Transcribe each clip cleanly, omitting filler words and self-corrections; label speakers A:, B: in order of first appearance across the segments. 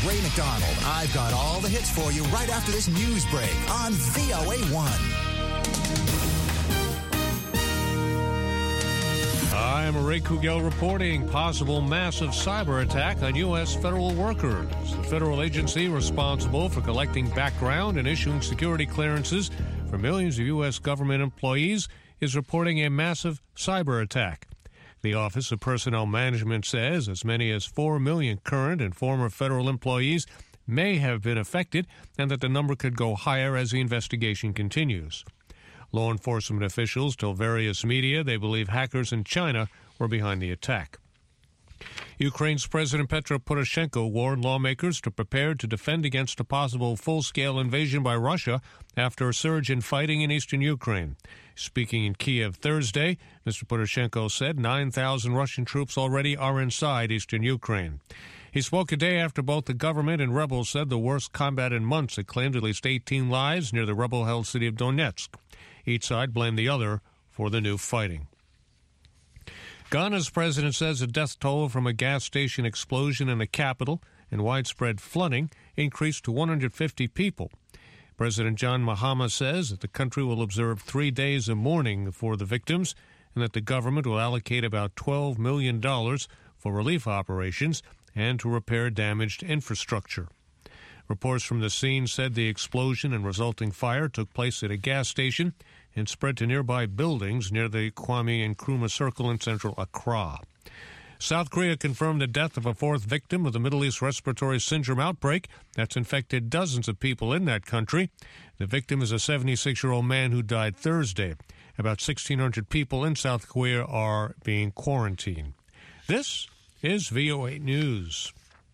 A: Ray McDonald. I've got all the hits for you right after this news break on VOA1.
B: I'm Ray Kugel reporting possible massive cyber attack on U.S. federal workers. The federal agency responsible for collecting background and issuing security clearances for millions of U.S. government employees is reporting a massive cyber attack. The Office of Personnel Management says as many as 4 million current and former federal employees may have been affected and that the number could go higher as the investigation continues. Law enforcement officials told various media they believe hackers in China were behind the attack. Ukraine's President Petro Poroshenko warned lawmakers to prepare to defend against a possible full-scale invasion by Russia after a surge in fighting in eastern Ukraine. Speaking in Kiev Thursday, Mr. Poroshenko said 9,000 Russian troops already are inside eastern Ukraine. He spoke a day after both the government and rebels said the worst combat in months had claimed at least 18 lives near the rebel-held city of Donetsk. Each side blamed the other for the new fighting. Ghana's president says the death toll from a gas station explosion in the capital and widespread flooding increased to 150 people. President John Mahama says that the country will observe 3 days of mourning for the victims and that the government will allocate about $12 million for relief operations and to repair damaged infrastructure. Reports from the scene said the explosion and resulting fire took place at a gas station and spread to nearby buildings near the Kwame Nkrumah Circle in central Accra. South Korea confirmed the death of a fourth victim of the Middle East respiratory syndrome outbreak that's infected dozens of people in that country. The victim is a 76-year-old man who died Thursday. About 1,600 people in South Korea are being quarantined. This is VOA News.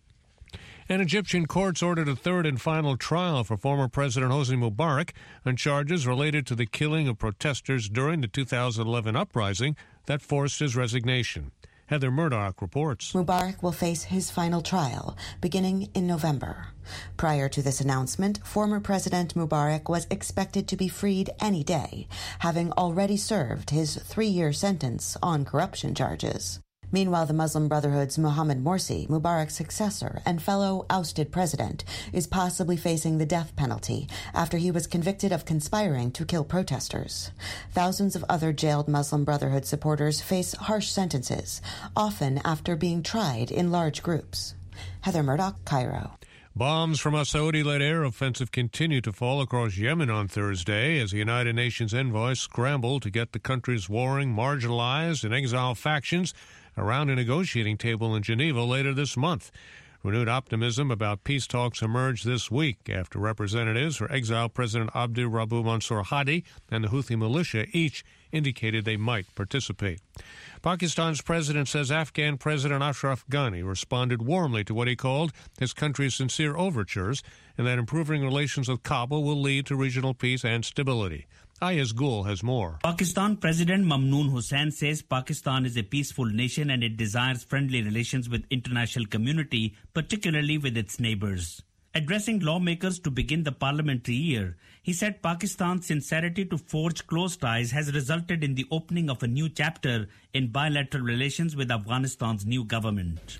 B: And Egyptian courts ordered a third and final trial for former President Hosni Mubarak on charges related to the killing of protesters during the 2011 uprising that forced his resignation. Heather Murdoch reports.
C: Mubarak will face his final trial beginning in November. Prior to this announcement, former President Mubarak was expected to be freed any day, having already served his 3-year sentence on corruption charges. Meanwhile, the Muslim Brotherhood's Mohamed Morsi, Mubarak's successor and fellow ousted president, is possibly facing the death penalty after he was convicted of conspiring to kill protesters. Thousands of other jailed Muslim Brotherhood supporters face harsh sentences, often after being tried in large groups. Heather Murdoch, Cairo.
B: Bombs from a Saudi-led air offensive continue to fall across Yemen on Thursday as the United Nations envoys scramble to get the country's warring, marginalized, and exiled factions around a negotiating table in Geneva later this month. Renewed optimism about peace talks emerged this week after representatives for exiled President Abdi Rabu Mansour Hadi and the Houthi militia each indicated they might participate. Pakistan's president says Afghan President Ashraf Ghani responded warmly to what he called his country's sincere overtures and that improving relations with Kabul will lead to regional peace and stability. Ayaz Gul has more.
D: Pakistan President Mamnoon Hussain says Pakistan is a peaceful nation and it desires friendly relations with international community, particularly with its neighbors. Addressing lawmakers to begin the parliamentary year, he said Pakistan's sincerity to forge close ties has resulted in the opening of a new chapter in bilateral relations with Afghanistan's new government.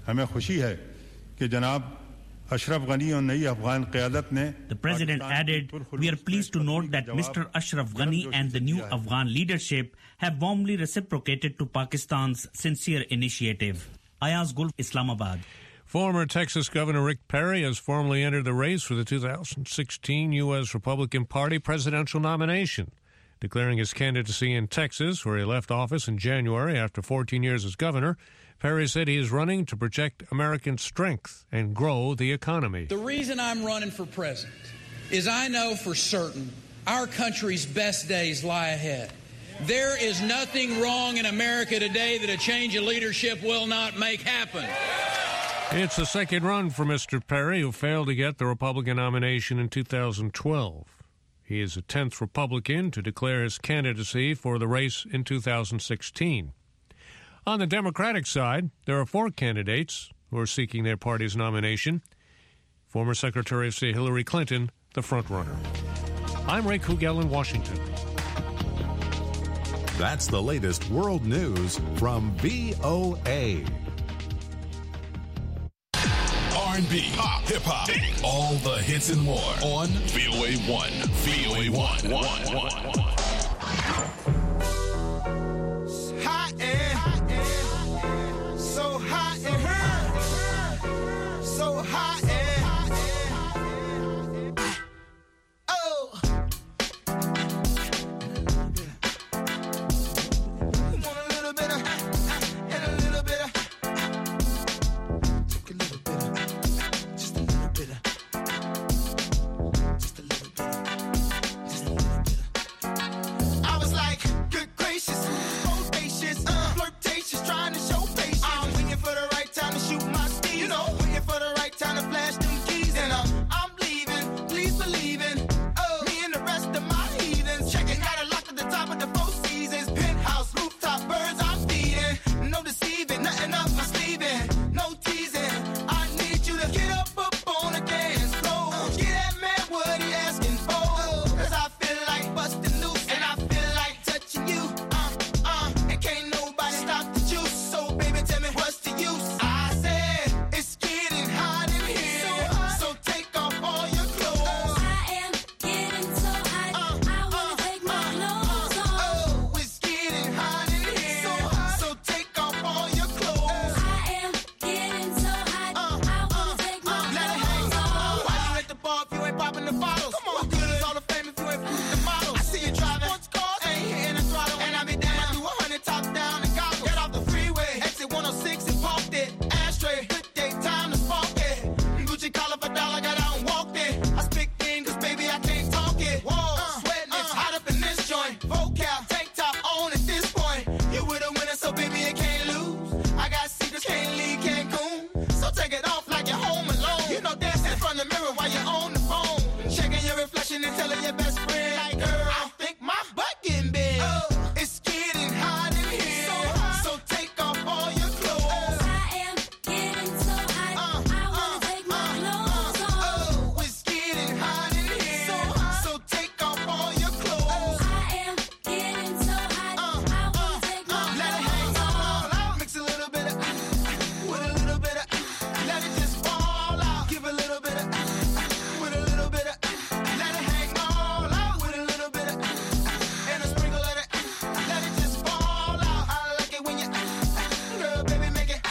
D: The president added, "We are pleased to note that Mr. Ashraf Ghani and the new Afghan leadership have warmly reciprocated to Pakistan's sincere initiative." Ayaz Gul, Islamabad.
B: Former Texas Governor Rick Perry has formally entered the race for the 2016 U.S. Republican Party presidential nomination. Declaring his candidacy in Texas, where he left office in January after 14 years as governor, Perry said he is running to project American strength and grow the economy.
E: The reason I'm running for president is I know for certain our country's best days lie ahead. There is nothing wrong in America today that a change of leadership will not make happen.
B: It's the second run for Mr. Perry, who failed to get the Republican nomination in 2012. He is the 10th Republican to declare his candidacy for the race in 2016. On the Democratic side, there are 4 candidates who are seeking their party's nomination. Former Secretary of State Hillary Clinton, the frontrunner. I'm Ray Kugel in Washington.
F: That's the latest world news from VOA.
G: R&B, pop, hip-hop, all the hits and more on VOA1. VOA1.
H: Hot and so hot and so hot and oh. You want a little bit of and a little bit of, take a little bit of, just a little bit of, just a little bit of, just a little bit of. I was like, good gracious, bodacious, flirtatious, trying to show patience. I'm waiting for the right time to shoot my steez. You know, waiting for the right time to flash them keys. And I'm leaving, please believe in me and the rest of my heathens. Checking out a lock at the top of the Four Seasons. Penthouse, rooftop, birds I'm feeding. No deceiving, nothing up my sleeving. No teasing, I need you to get up on the dance floor. Get that man what he asking for. Cause I feel like busting loose and I feel like touching you. And can't nobody stop the juice. So baby, tell me what's the use? I said it's getting hot in here, so take off all your clothes.
I: I am getting so hot, I wanna take my clothes off.
H: Oh, it's getting hot in here, so take off all your clothes.
I: I am getting so hot, I wanna take my
H: Let it hang
I: clothes
H: on.
I: off.
H: Why you at the bar if you ain't popping the bottles? Come on, what good is all the fame if you ain't fruit the models? I see you driving, sports cars, ain't hitting the throttle, and I be down. I do 100 top down and gobble. Get off the freeway, exit 106 and parked it. Ashtray, good day, time to spark it. Gucci collar for dollar, got out and walked it. I speak thin, cause baby I can't talk it. Whoa, sweating, it's hot up in this joint. Vocal, tank top on at this point. You with a winner, so baby you can't lose. I got secrets, can't leave Cancun. So take it off like you're home alone. You know, dancing in front of the mirror while you're on the phone. Checking your reflection and telling your best friend, like, girl, I think my butt getting big. It's getting hot in here, so take off all your clothes.
I: I am getting so hot, I wanna take my clothes off.
H: Oh, it's getting hot in here, so take off all your clothes.
I: I am getting so hot, I wanna take my
H: Let it
I: clothes
H: hang
I: off.
H: all out. Mix a little bit of with a little bit of. Let it just fall out. Give a little bit of with a little bit of. Let it hang all out with a little bit of and a sprinkle of it. Let it just fall out. I like it when you girl, baby, make it.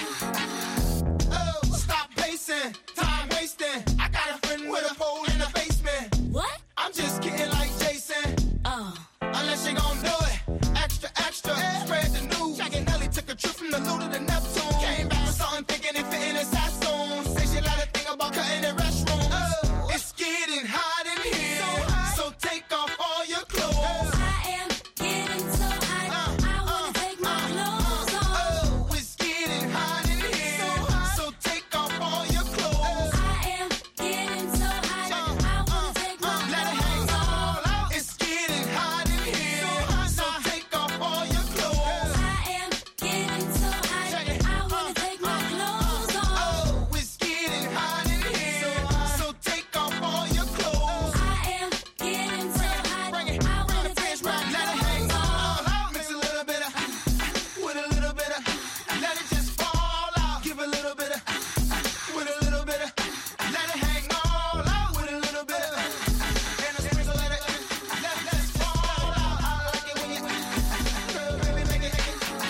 H: Oh, stop pacing, time wasting. I got a friend with a pole in the basement.
I: What?
H: I'm just kidding like Jason. Unless you gon' do it. Extra, extra. Spread the news. Jack and Nelly took a trip from the Lou to the Neptune. Came back with something thinking it fit in his Sassoon. Say she let her think about cutting the restroom. It's getting hot in here, so take off all your clothes.
I: I am getting so hot, I wanna take my clothes off.
H: Oh, it's getting hot in here, so take off all your clothes.
I: I am getting so hot, I wanna take my
H: Let it
I: clothes
H: hang
I: off.
H: all out. It's getting hot in here, so take off all your clothes.
I: I am getting so hot, I wanna take my clothes off.
H: Oh, it's getting hot in here, so take off all your clothes.
I: I am getting so hot,
H: Bring it,
I: I
H: bring
I: wanna
H: the
I: take
H: fish
I: my
H: back, let it hang
I: clothes off.
H: all out. Mix a little bit of with a little bit of, let it just fall out. Give a little bit of with a little bit of, let it hang all out with a little bit of and a sprinkle of it. Let it fall out. I like it when you girl, baby, make it.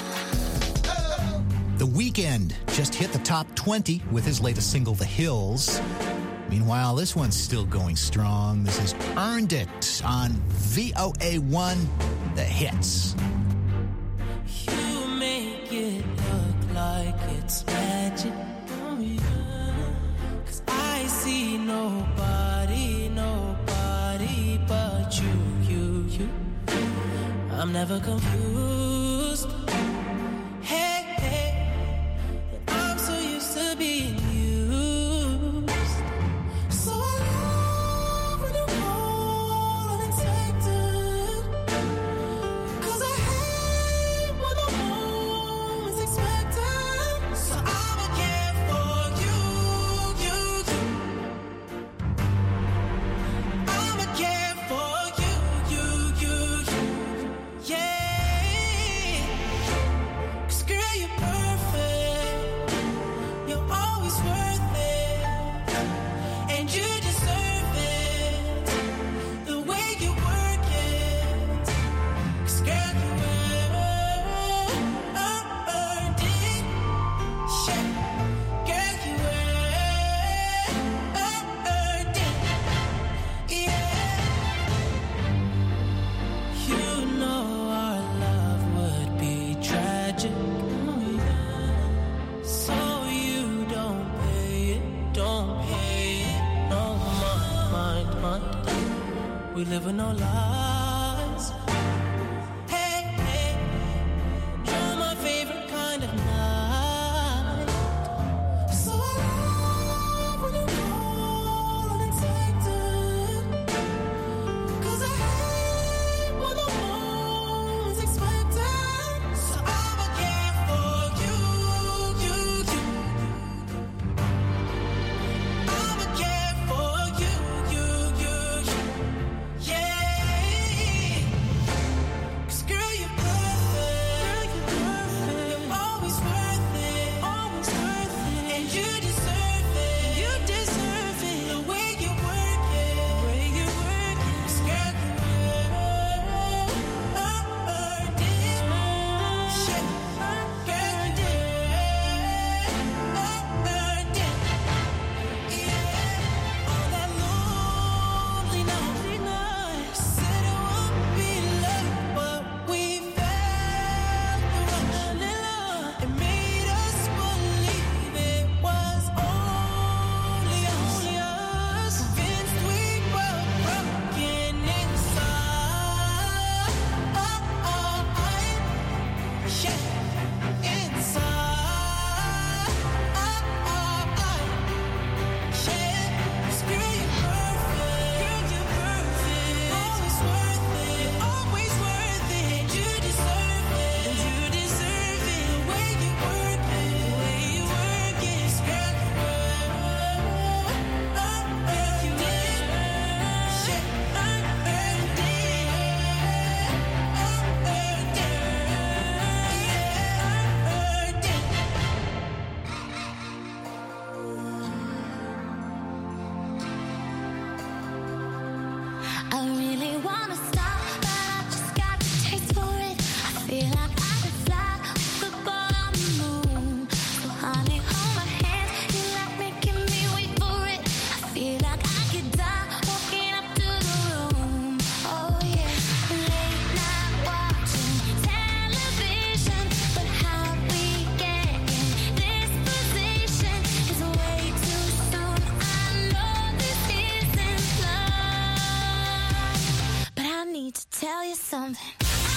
A: The Weeknd just hit the top 20 with his latest single, The Hills. Meanwhile, this one's still going strong. This is Earned It on VOA1, The Hits.
J: You make it look like it's magic. Oh, yeah. 'Cause I see nobody but you. I'm never confused. Hey, I'm so used to being used. So I love when you call unexpected. 'Cause I hate when the moment's expected. So I'ma care for you. I'ma care for you. Yeah. We living our lives. Hey, hey, you're my favorite kind of night. So I love when you call unexpected. 'Cause I hate when the one's expected. So I'ma care for you, you. I'ma care for you, you. Yeah. 'Cause girl, you're perfect. You're always worth it. And you deserve it. The way you work it. 'Cause girl, you earned it. Shit. Girl, you did. Earned it. Yeah. All that lonely night. Said it won't be love, but we felt the rush. It made us believe it was only us. Convinced we were broken inside. Yeah. Inside. Yeah. 'Cause girl, you're perfect. Always worth it. You deserve it. The way you work it. 'Cause girl, you earned it. Shit, earned it. Earned it.
I: I really wanna stop, but I just got the taste for it. I feel like I could fly with the ball on the moon. So honey, hold my hand, you like making me wait for it. I feel like I could die walking up to the room. Oh yeah, late night watching television, but how we get in this position is way too soon. I know this isn't love, but I need to tell you something. I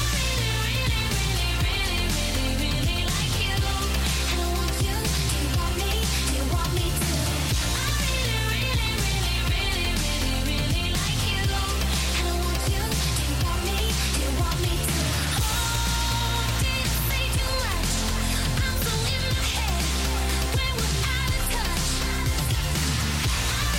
I: really like you, and I want you. Do you want me? Do you want me to? I really like you, and I want you. Do you want me? Do you want me to? Oh, did I say too much? I'm so in my head when we're out of touch. I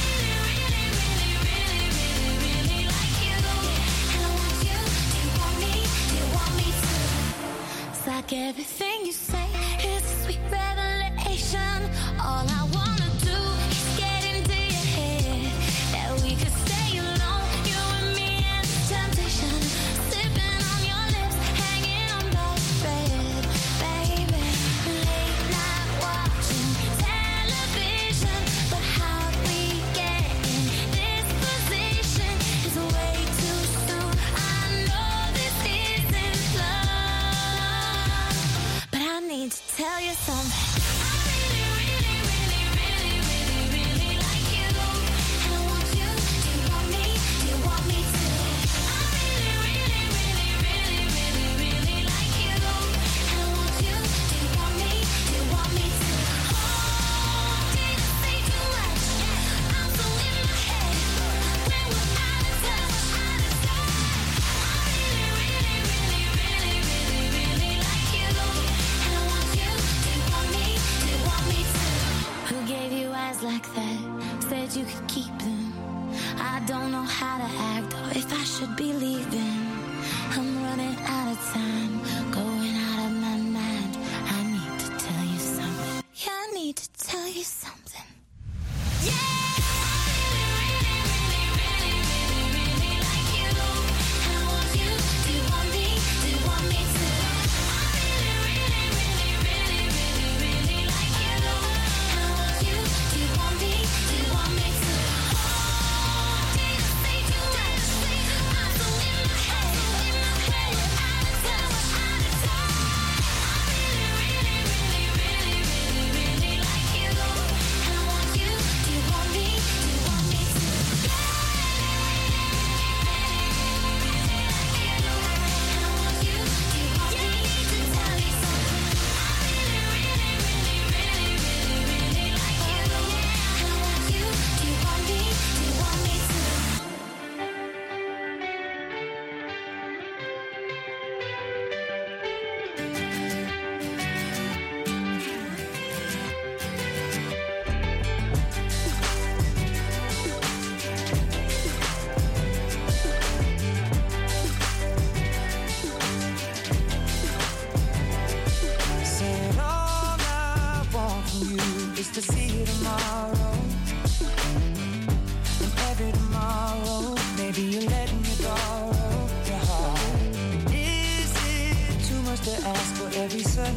I: really like you, and I want you. Do you want me? Do you want me to? It's like everything you say is a sweet revelation. All I wanna do is get into your head. That we could stay alone, you and me and the temptation. Sipping on your lips, hanging on by a thread. Baby, late night watching television, but how we get in this position is way too soon. I know this isn't love, but I need to tell you something. I really like you, and I want you. Do you want me? Do you want me to? I really like you, and I want you. Do you want me? Do you want me to? Oh, did I say too much? I'm so in my head when we're out of touch. I really like you, and I want you. Do you want me? Do you want me to? Who gave you eyes like that? Said you could keep them. I don't know how to act or if I should be leaving. I'm running out of time, going out of my mind. I need to tell you something. Yeah, I need to tell you something. Yeah! Really like you, and I want you. Do you want me? Do you want me to? I really like you, and I want you. Do you want me? Do you want me to? Oh, did I say too much? I'm so in my head when we're out of touch.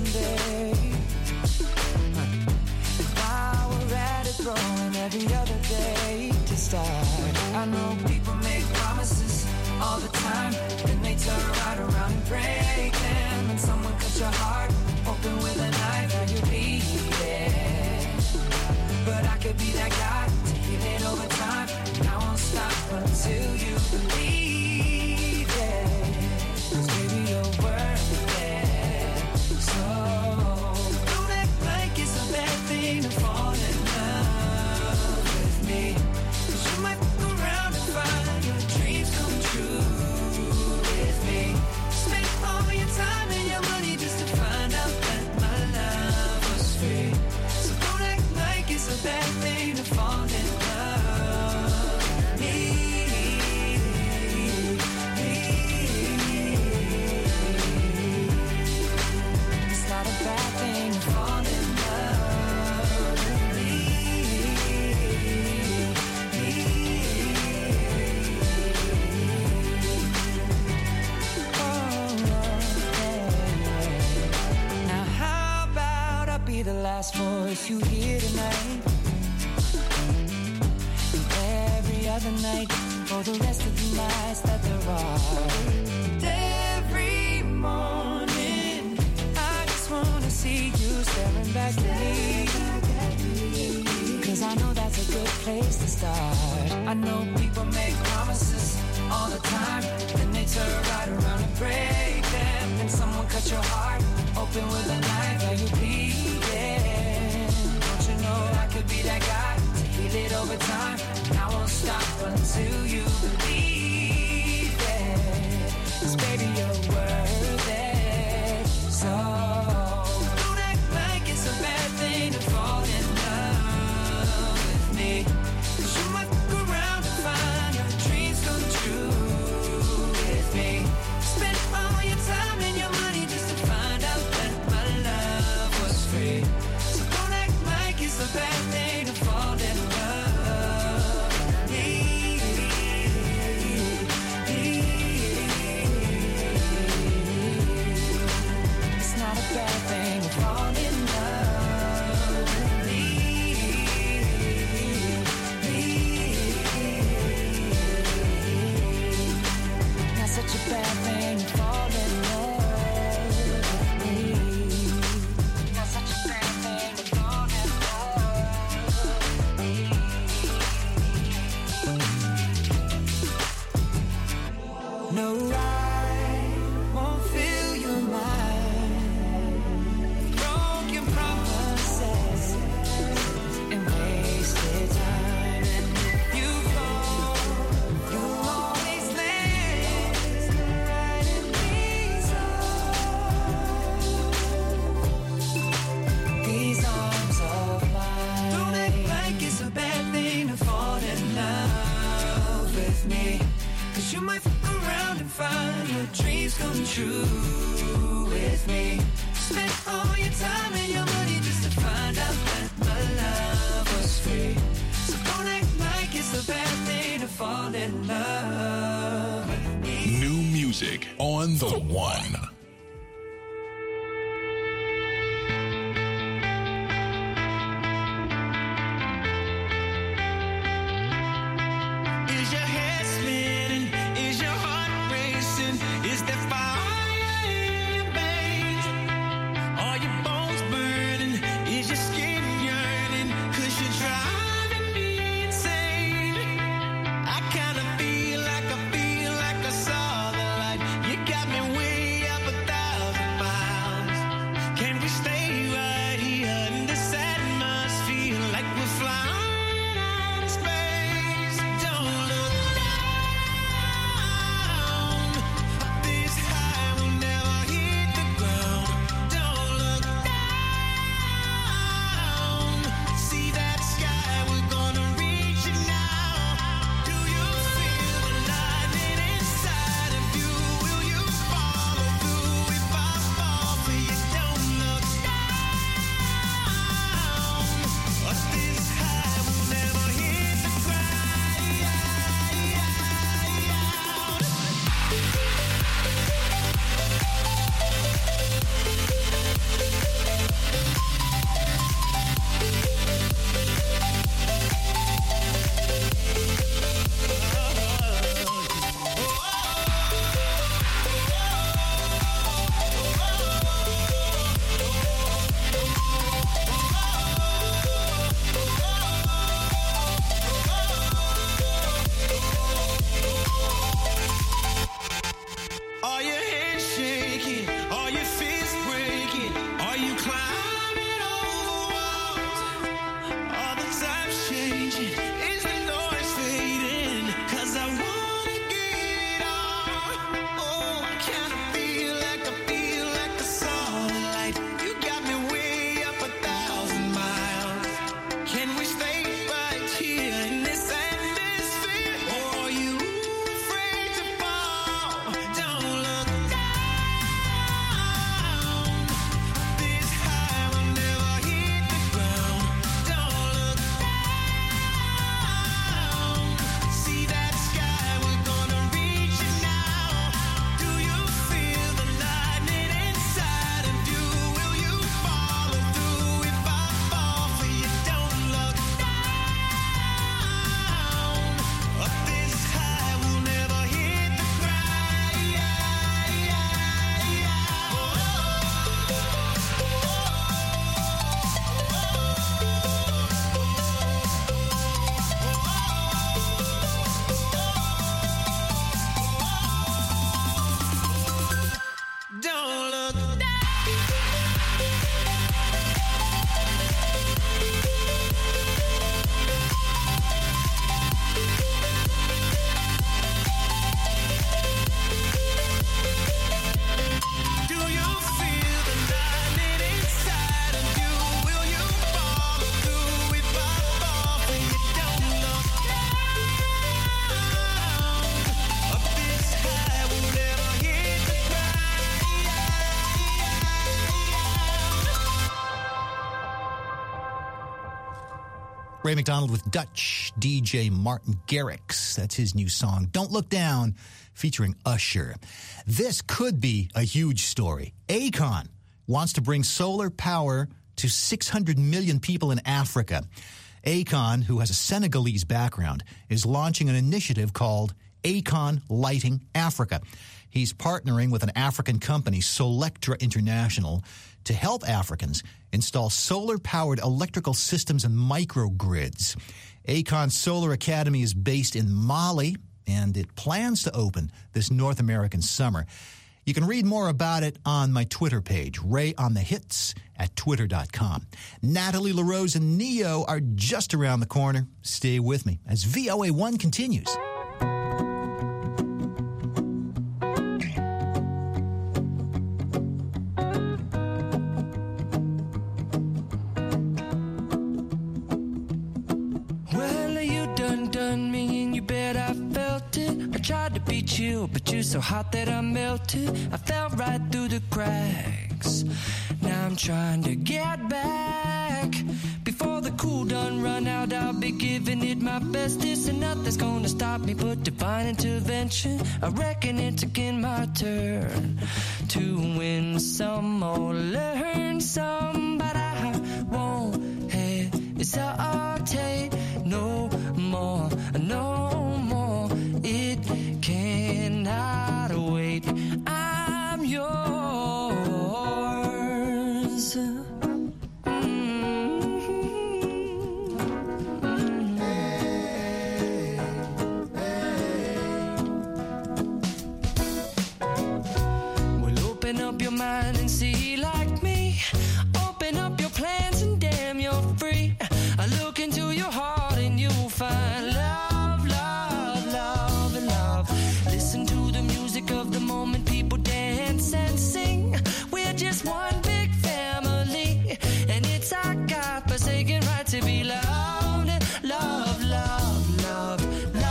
J: someday. While we're at it, throwing every other day to start. I know people make promises all the time, then they turn right around and break them. And someone cut your heart open with a knife and you bleed it. But I could be that guy to heal it over time, and I won't stop until you believe it. 'Cause baby, you're worth it. So don't act like it's a bad thing to fall in love with me. 'Cause you might fuck around and find your dreams come true with me. Spend all your time and your money just to find out that my love was free. So don't act like it's a bad thing to fall in love with me. It's not a bad thing to fall in love with me. Now how about I be the last voice you hear tonight, and every other night for the rest of the nights that there are. And every morning I just wanna see you staring back at me, 'cause I know that's a good place to start. I know people make promises all the time, then they turn right around and break them. And someone cut your heart open with a knife and you bleed. Don't you know I could be that guy to heal it over time, and I won't stop until you believe it. 'Cause baby, you're worth it. So don't act like it's a bad thing to fall in love with me. 'Cause you might fuck around and find your dreams come true with me. Spend all your time and your money just to find out that my love was free. So don't act like it's a bad thing to fall in love with me. It's not a bad thing to fall in love with me. Not such a bad thing to fall in love with me. Not such a bad thing to fall in love with me. No, I won't fill your mind with broken promises and wasted time. And if you fall, you'll always land right in these arms of mine. Don't act like it's a bad thing to fall in love with me. 'Cause you might fuck around and find your dreams come true with me. Spend all your time and your money just to find out that my love was free. So don't act like it's a bad thing to fall in love with me.
G: New music on the one.
J: Is your head spinning? Is your heart racing? Is there fire in your veins? Are your bones burning? Is your skin yearning? 'Cause you're driving me insane. I kinda feel like I saw the light. You got me way up
A: Ray McDonald with Dutch DJ Martin Garrix. That's his new song, Don't Look Down, featuring Usher. This could be a huge story. Akon wants to bring solar power to 600 million people in Africa. Akon, who has a Senegalese background, is launching an initiative called Akon Lighting Africa. He's partnering with an African company, Solectra International, to help Africans install solar-powered electrical systems and microgrids. Akon Solar Academy is based in Mali, and it plans to open this North American summer. You can read more about it on my Twitter page, Ray on the Hits at twitter.com. Natalie LaRose and Neo are just around the corner. Stay with me as VOA1 continues.
K: Tried to beat you, but you're so hot that I melted. I fell right through the cracks. Now I'm trying to get back. Before the cool done run out, I'll be giving it my bestest, and nothing's gonna stop me but divine intervention. I reckon it's again my turn to win some or learn some, but I won't hesitate no more, no more. It cannot wait. I'm yours. Well, open up your mind and see like me. Open up your plans and damn, you're free. I look into your heart and you'll find love, love, love, and love. Listen to the music of the moment, people dance and sing. We're just one big family, and it's our God-forsaken right to be loved, love, love, love,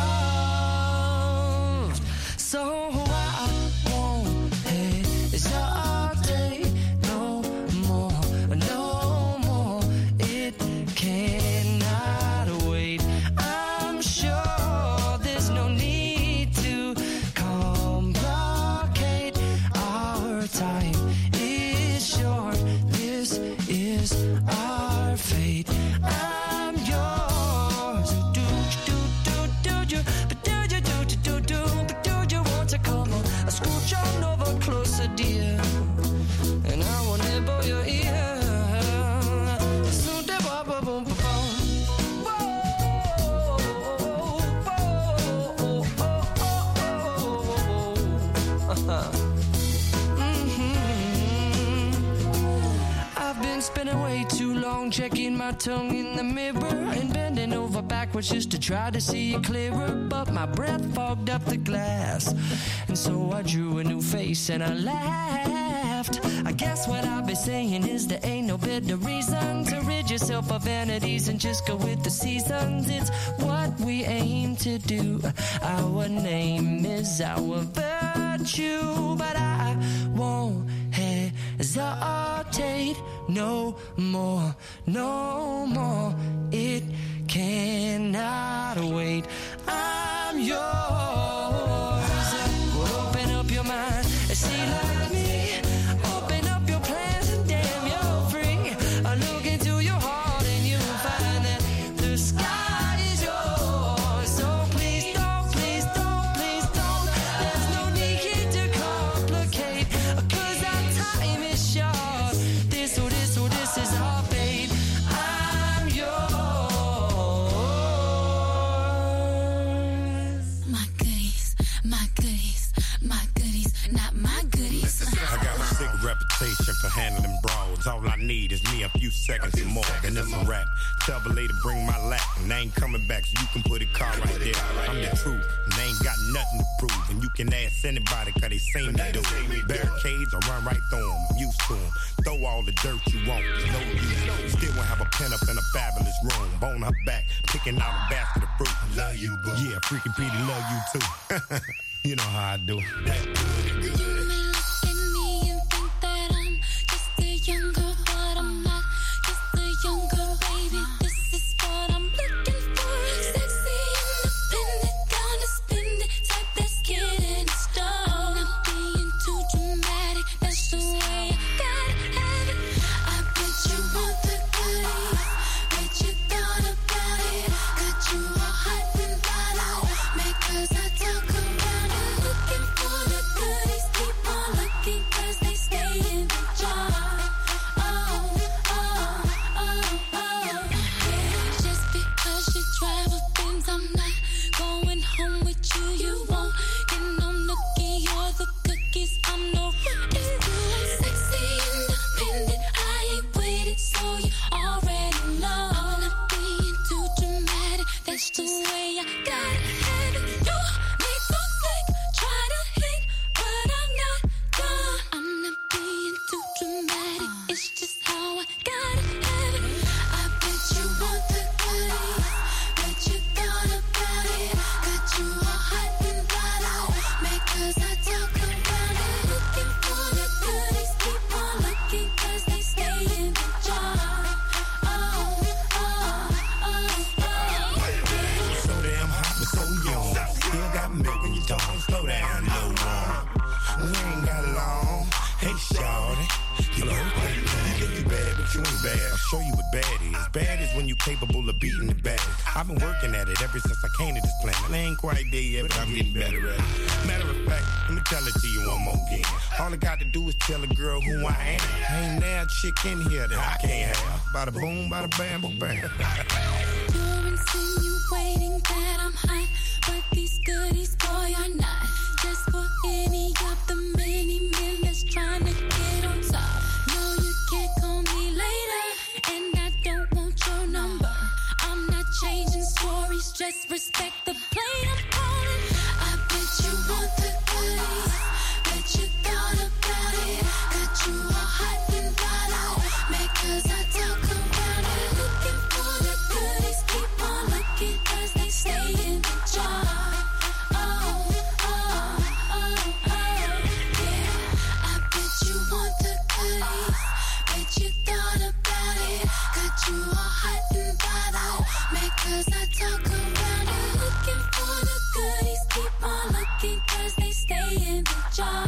K: loved. So I won't hesitate no more, no more. It cannot wait. I'm sure there's no need to complicate. Our time is short. This is our fate. I'm yours. Do you? But do you want to come on? I scooch on over closer, dear, and I will nibble your ear. So I've been spending way too long checking my tongue in the mirror and bending over backwards just to try to see it clearer, but my breath fogged up the glass, and so I drew a new face and I laughed. I guess what I'll be saying is there ain't no better reason to rid yourself of vanities and just go with the seasons. It's what we aim to do. Our name is our virtue, but I won't hesitate no more, no more. It cannot wait. I'm yours. Well, open up your mind and see like me. Open up your plans and damn, you're free. I look into your heart and you'll find that the sky is yours. So please don't, please don't, please don't. There's no need to complicate, 'cause our time is short. This is our fate. I'm yours.
I: My goodies, my goodies, my goodies, not my goodies.
L: I got a sick reputation for handling brawls. All I need is me a few seconds and more, and it's a wrap. Tell the lady bring my lap, and I ain't coming back, so you can put it car right there. I'm the truth, and they ain't got nothing to prove, and you can ask anybody, 'cause they seem to do it. Barricades, I run right through them, I'm used to them. Throw all the dirt you want, no use. Still won't have a pen up in a fabulous room. Bone her back, picking out a basket of fruit. Love you, boo. Yeah, freaking Petey, love you too. You know how I do.
I: You may look at me and think that I'm just a young girl, but I'm not just a young girl, baby. This is what I'm looking do you want? Get no nookie or the cookies. I'm no rookie. I'm sexy, independent. I ain't waited, so you already know. I'm not being too dramatic. That's the way I gotta have it. You make no fake, try to hate, but I'm not done. I'm not being too dramatic. It's just how I gotta have it. I bet you want the goodies, bet you thought about it. Got you all hot and bothered, because I talk around it. Looking for the goodies, keep on looking, 'cause they stay in the jar.
L: So damn hot but so young. Still got milk in your tongue. Slow down, little one. We ain't got long. Hey, shawty. You know, you think you bad, but you ain't bad. I'll show you what bad is. Bad is when you capable of beating the bad. I've been working at it ever since I came to this planet. I ain't quite there yet, but I'm getting better at it. Matter of fact, let me tell it to you one more again. All I got to do is tell a girl who I am. Ain't now a chick in here that I can't have. Bada boom, bada bam, boom, bam.
I: You're insinuating that I'm hot, but these goodies, boy, are not. Just for any of the many men that's trying to get on top. No, you can't call me later, and I don't want your number. I'm not changing stories, just respect the plane I'm calling. I bet you want the goodies, bet you thought about it. Got you all hot and bothered, because I talk around it. Looking for the goodies, keep on looking, 'cause they stay in the jar. You all hot and bothered, because I talk around it. Looking for the goodies, keep on looking, 'cause they stay in the jar.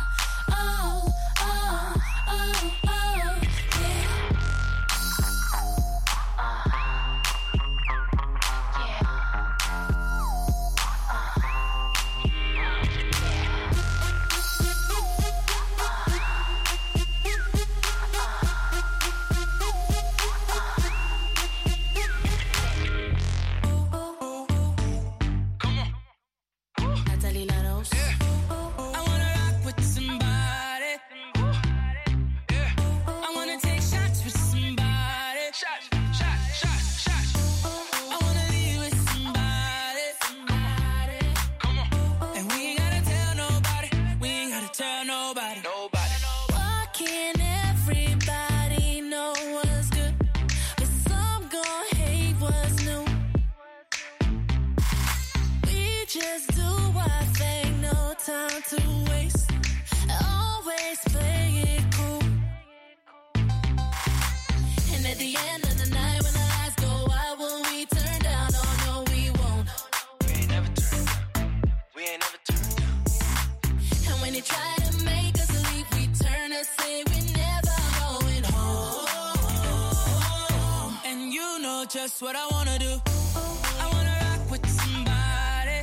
J: Just what I wanna do. I wanna rock with somebody.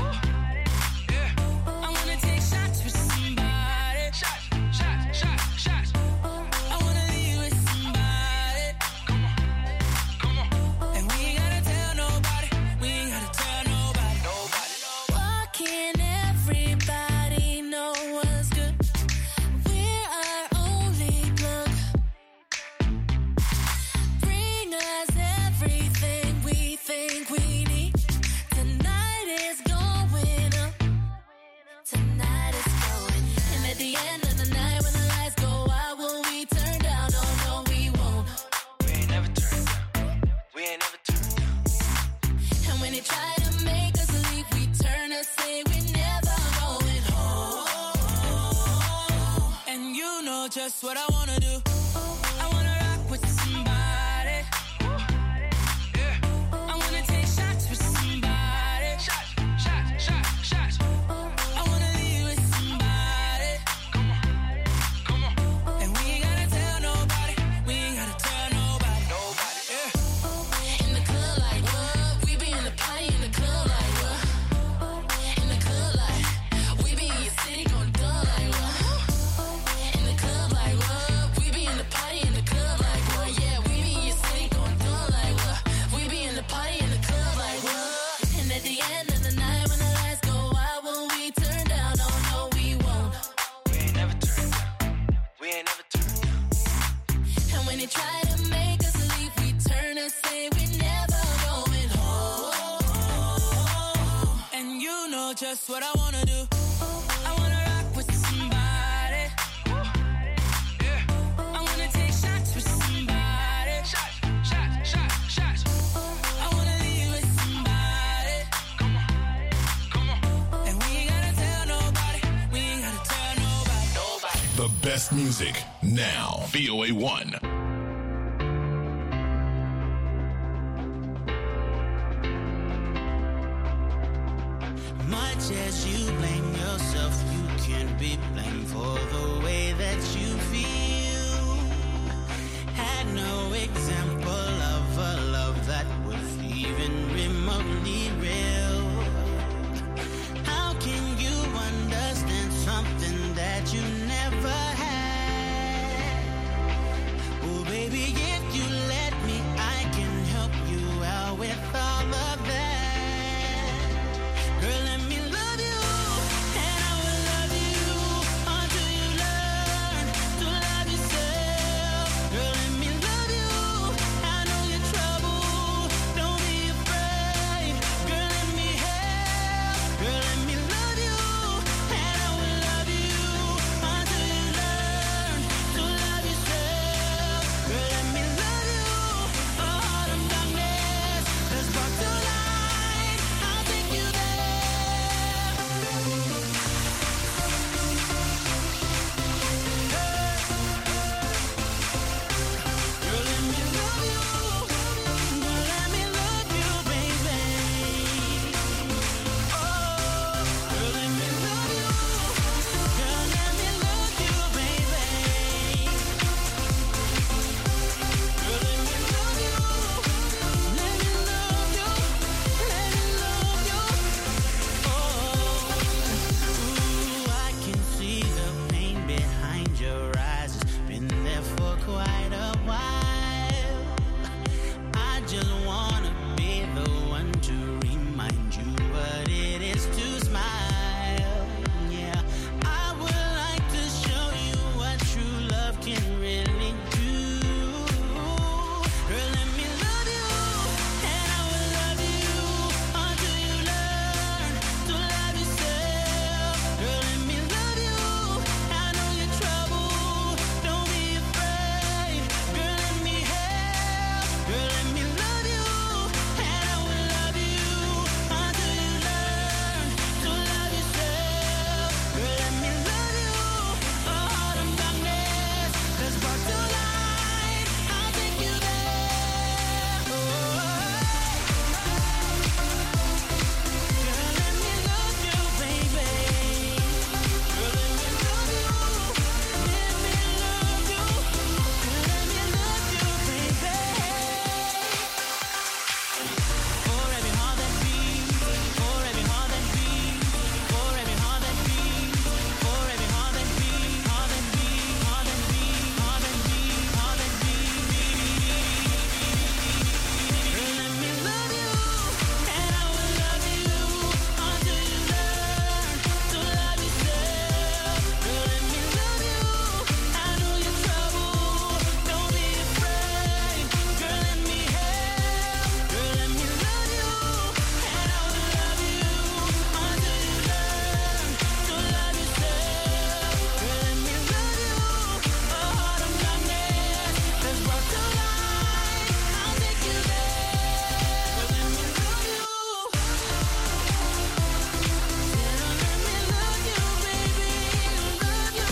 J: Yeah. I wanna take shots with somebody. Shots. I wanna leave with somebody. Come on. And we ain't gotta tell nobody. Why can't everybody know what's good? We're our only plug. Bring us everything we think we need. Tonight is going up. Tonight is going. And at the end of the night, when the lights go out, will we turn down? Oh no, we won't.
K: We ain't never turned down.
J: And when they try to make us leave, we turn and say we're never going home. And you know just what I wanna do. I wanna rock with somebody. I wanna take shots with somebody. Shots. I wanna leave with somebody. Come on. And we ain't gotta tell nobody. Yeah. In the club like what? We be in the party in the club like what? In the club like we be in your city gon' do like what? In the club like what? We be in the party in the club like what? Yeah, we be in your city gon' do like what? We be in the party in the club like what? And at the end of the night when the lights go When they try to make us leave, we turn and say we're never going home. And you know just what I wanna do. I wanna rock with somebody. I wanna take shots with somebody. Shots. I wanna leave with somebody. Come on. And we ain't gotta tell nobody.
G: The best music now. VOA1.
M: Much as you blame yourself, you can't be blamed for the way that you feel. Had no example of a love that was even remotely real. How can you understand something that you never had? Oh, baby, if you let me, I can help you out with all of that. Girl, let me love you, and I will love you until you learn to love yourself. Girl, let me love you, I know you're trouble, don't be afraid. Girl, let me help. Girl, let me love you, and I will love you until you learn to love yourself. Girl, let me love you, a heart of darkness, let's spark the light, I'll take you there. Girl, let me love you. Girl, let me love you, baby. Oh, girl, let me love you. Girl, let me love you, baby. Girl, let me love you. Let me love you. Let me love you. Oh, I can see the pain behind your eyes. It's been there for quite a while. I just wanna be the one to remind you what it is to smile. Yeah, I would like to show you what true love can really do. Girl, let me love you, and I will love you until you learn to love yourself. Girl, let me love you, I know you're trouble, don't be afraid. Girl, let me help. Girl, let me love you, and I will love you until you learn to love yourself. Girl, let me love you, a heart of darkness, let's spark the light, I'll take you there. Oh, girl, let me love you, baby. Girl, let me love you. Let me love you. Let me love you, baby. For every heart that beats, for every heart that beats, for every heart that beats, for every heart that beats, heart that beats, heart that beats, heart that beats, heart that beats. Girl, let me love you, and I will love you until you learn to love yourself. Girl, let me love you, I know you're trouble, don't be afraid. Girl, let me help. Girl, let me love you, and I will love you until you learn to love yourself. Girl, let me love you, a heart of darkness, let's rock the light, I'll take you there. Girl, let me love you. Let me love you, baby. Love you,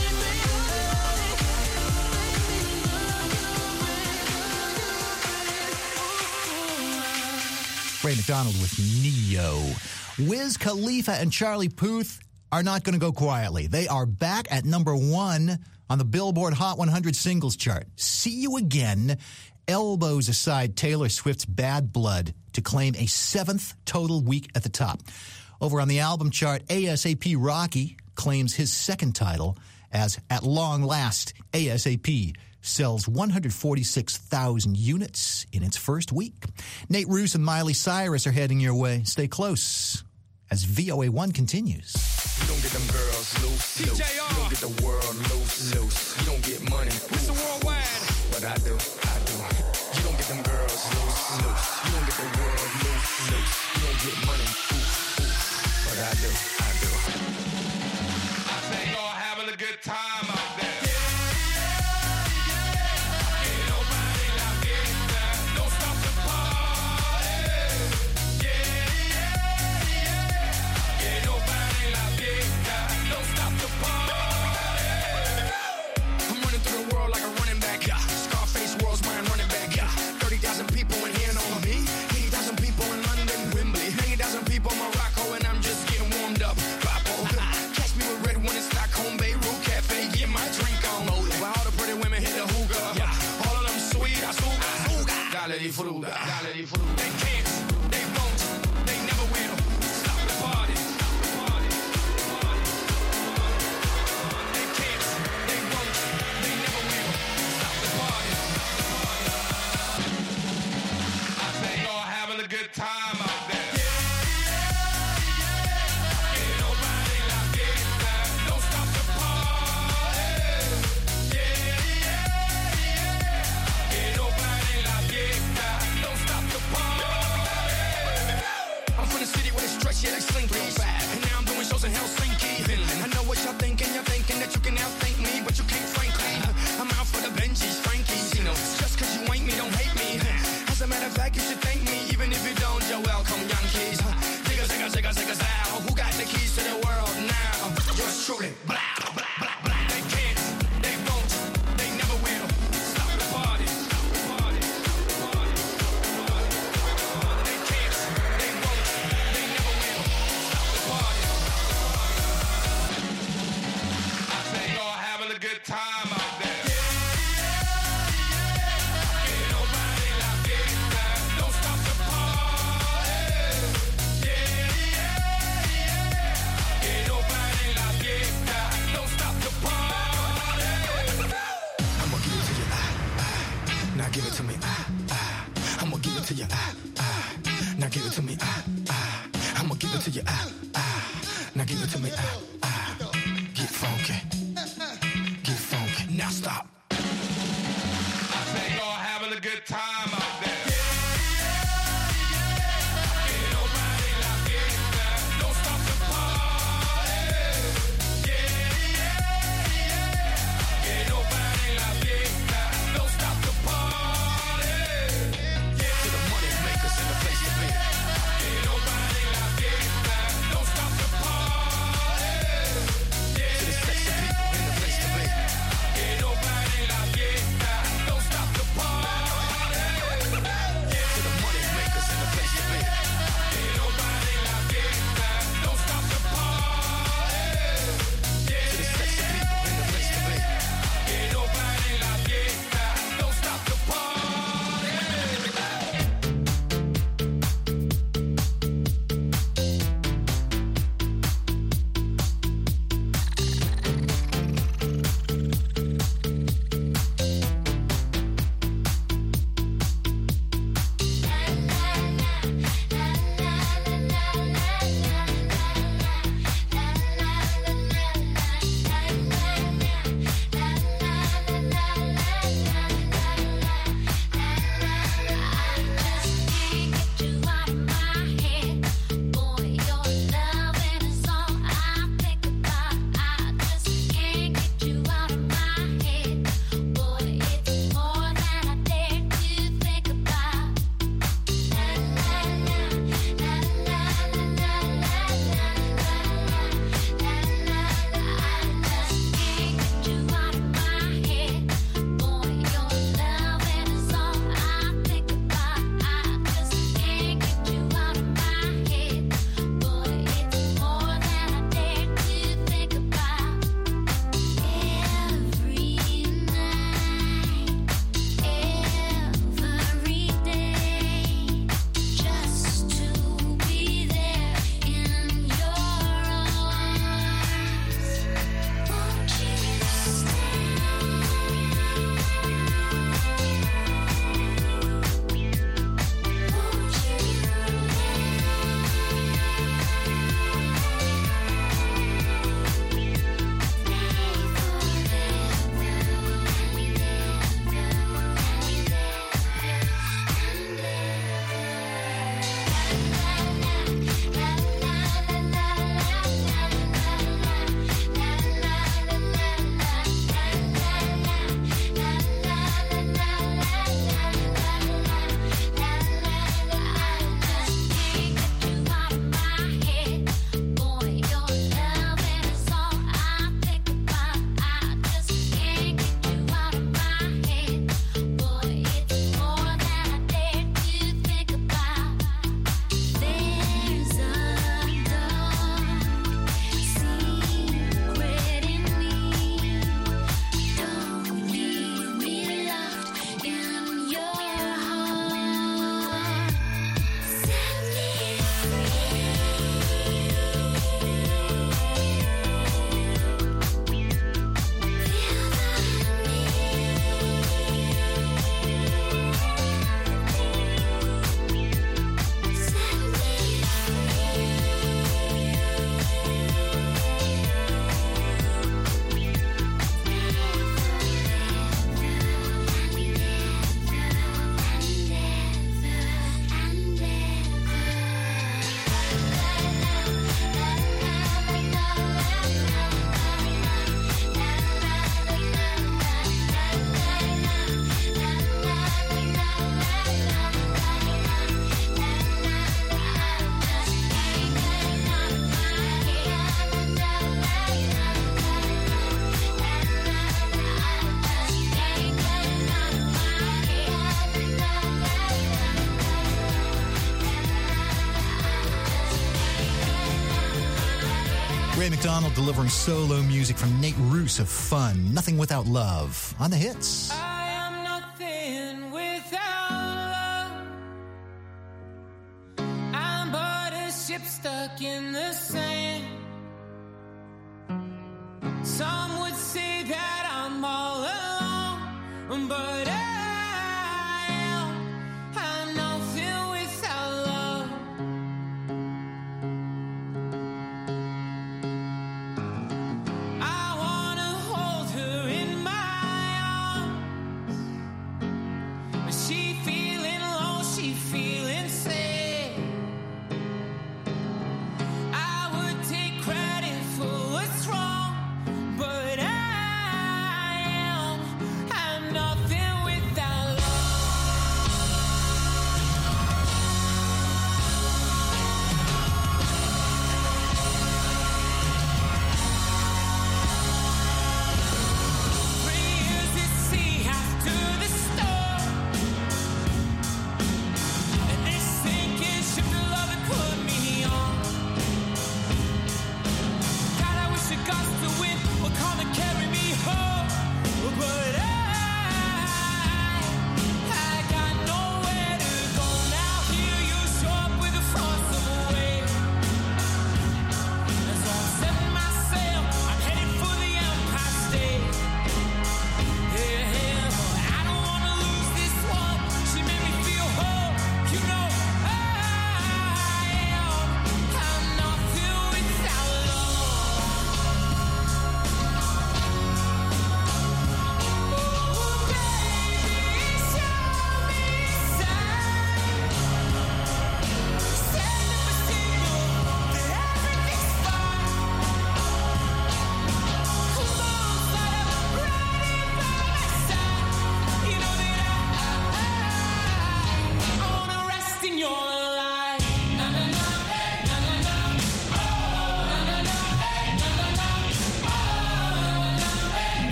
A: Ray McDonald with Neo. Wiz Khalifa and Charlie Puth are not going to go quietly. They are back at number 1 on the Billboard Hot 100 singles chart. See You Again elbows aside Taylor Swift's Bad Blood to claim a 7th total week at the top. Over on the album chart, ASAP Rocky claims his 2nd title as At Long Last, ASAP sells 146,000 units in its first week. Nate Roos and Miley Cyrus are heading your way. Stay close as VOA1 continues.
N: You don't get them girls loose, loose. You don't get the world loose, loose. You don't get money.
O: Mr. Worldwide.
N: but I do. You don't get them girls loose. You don't get the world loose. You don't get money, but I do.
O: I think y'all having a good time out there.
N: Fruta. They can't, they won't, they never will stop the party. They can't, they won't, they never will stop the party.
O: I think y'all having a good time out there.
N: Shit like Slinky. And now I'm doing shows in Helsinki, Finland. I know what you're thinking that you can outthink me, but you can't, frankly. I'm out for the Benjis, Frankies, you know. Just cause you ain't me, don't hate me. As a matter of fact, you should thank me, even if you don't. You're welcome, Yankees. Zigga, zow. Who got the keys to the world now? Yours truly. Blah, blah, blah, blah. They can't, they won't, they never will stop the party.
O: A good time out there.
N: Don't stop the party. Don't stop the party. I'ma give it to you. Now give it to me. I'ma give it to you. Now give it to me. I'ma give it to you. Now give it to me. Get funky. Now stop.
O: I think y'all having a good time out there.
N: Don't stop the party. Don't stop the party. To the money makers in the place to be. Don't stop the party.
A: Ray McDonald delivering solo music from Nate Roos of Fun, Nothing Without Love, on the hits.
J: I am nothing without love. I'm but a ship stuck in the sand. Some would say that I'm all alone, but I'm nothing without love. I wanna hold her in my arms, but she feeling low, she feeling sad. I would take credit for what's wrong, but I'm nothing without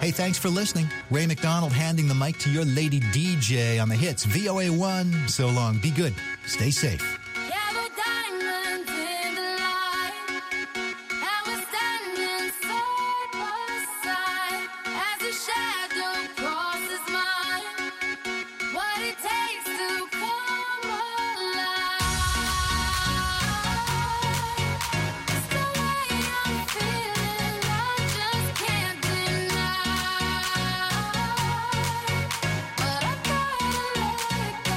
A: Hey, thanks for listening. Ray McDonald handing the mic to your lady DJ on the hits. VOA1. So long. Be good. Stay safe.
I: Yellow diamonds in the light, and we're standing side by side as a shadow crosses mine. What it takes to come alive. It's the way I'm feeling, I just can't deny. But I gotta let it go.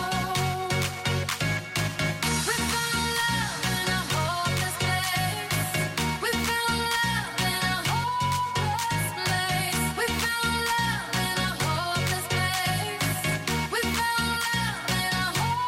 I: We found love in a hopeless place. We found love in a hopeless place. We found love in a hopeless place. We found love in a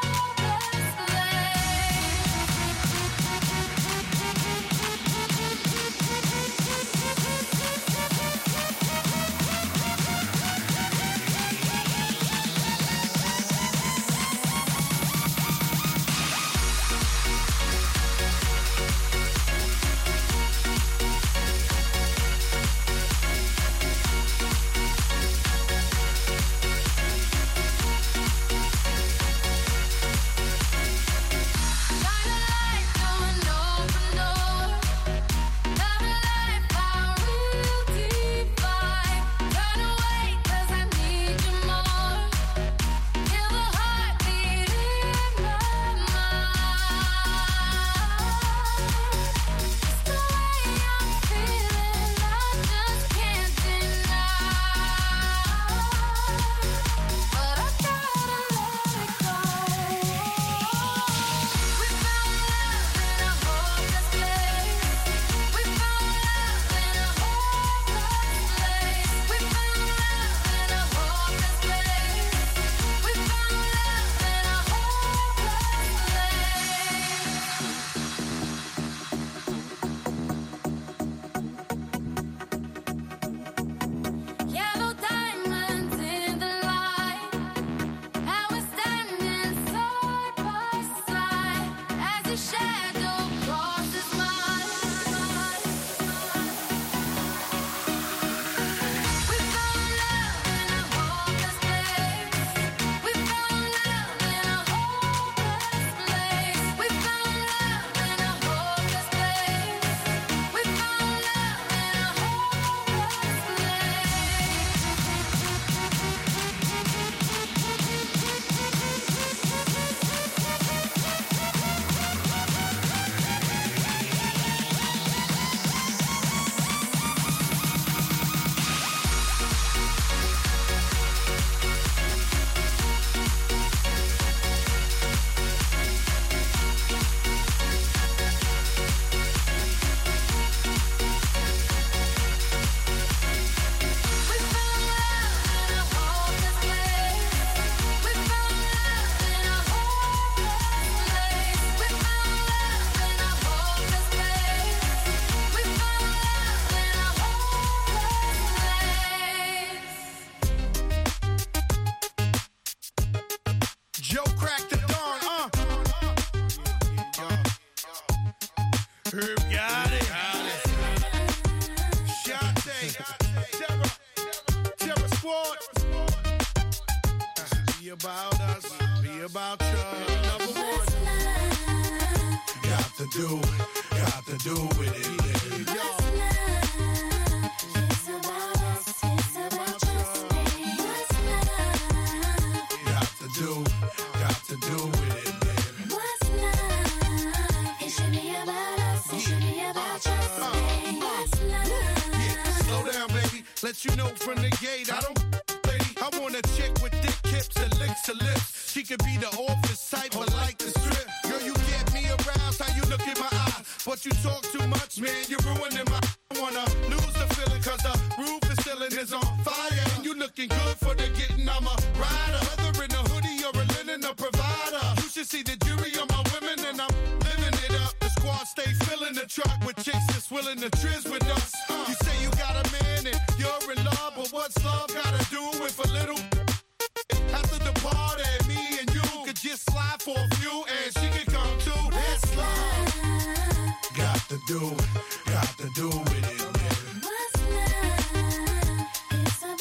I: Yellow diamonds in the light, and we're standing side by side as a shadow crosses mine. We found love in a hopeless place. We found love in a hopeless place. We found love in a hopeless place. We found love in a
H: Joe cracked the dawn, Herb got it. Shante, Terror Squad. Be about us, be about you. Number one. Got to do with it. Got to do with it, baby.
I: What's love? It should be about us. It should be about us. What's love?
H: Yeah, slow down, baby. Let you know from the gate, I don't, lady. I want a chick with thick hips and licks her lips. She could be the office type, but like the strip. Girl, you get me aroused, how you look in my eyes. But you talk too much, man, you're ruining my. I wanna lose the feeling, cause the roof is ceiling is on fire. And you looking good for the getting, I'm a rider. Whether in a hoodie or a linen, a provider. You should see the jury on my women, and I'm living it up. The squad stay filling the truck with chicks that's willing to trizz with us. You say you got a man and you're in love, but what's love gotta do with a little? After the party, me and you could just slide for a few, and she could come too. That's love. Got to do with it, baby.
I: What's love? It's about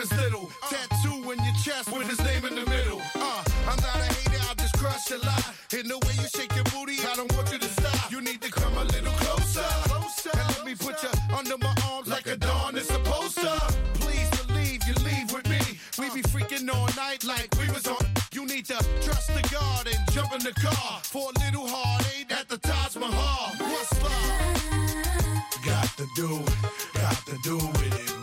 P: is Little. Tattoo in your chest with his name in the middle. I'm not a hater, I'll just crush a lie. In the way you shake your booty, I don't want you to stop. You need to come a little closer. And let me put you under my arms like a dawn is supposed to. Please believe you leave with me. We be freaking all night like we was on. You need to trust the God and jump in the car for a little heartache at the Taj Mahal. What's love? Got to do with it